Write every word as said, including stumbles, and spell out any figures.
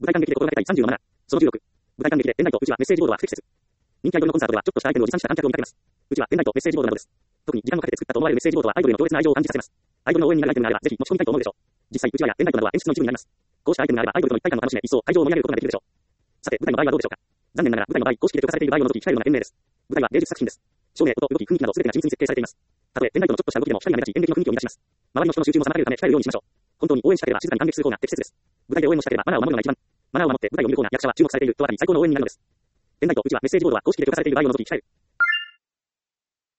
舞台観劇で心がけたいさんじゅうのなな。そのじゅうろく。舞台観劇で、エンライト、うちはメッセージボードは不適切。人気アイドルのコンサートでは、ちょっとしたアイテムを持参した観客を見かけます。うちはエンライト、メッセージボードなどです。特に時間をかけて作ったと思われるメッセージボードはアイドルへの強烈な愛情を感じさせます。アイドルの応援になるアイテムがあれば、ぜひ持ち込みたいと思うでしょう。実際、うちわやエンライトなどは演出の一部になります。こうしたアイテムがあれば、アイドルとの一体感を楽しめ、一層会場を盛り上げることができるでしょう。さて、舞台の場合はどうでしょうか。残念ながら、舞台の場合、公式で許可されている場合を除き、控えるような演例です。舞台は芸術作品です。照明、音、動き、雰囲気など全てが緻密に設計されています。たとえ、エンライトのちょっとした動きでも光が目立ち、演劇の雰囲気を乱します。周りの人の集中も妨げるため控えるようにしましょう。本当に応援したければ静かに観劇する方が適切です。舞台で応援をしたければマナーを守るのが一番。マナーを守って舞台を見る方が役者は注目されているとあたり最高の応援になるのです。エンライト、うちはメッセージボードは公式で許可されている場合を除き控える。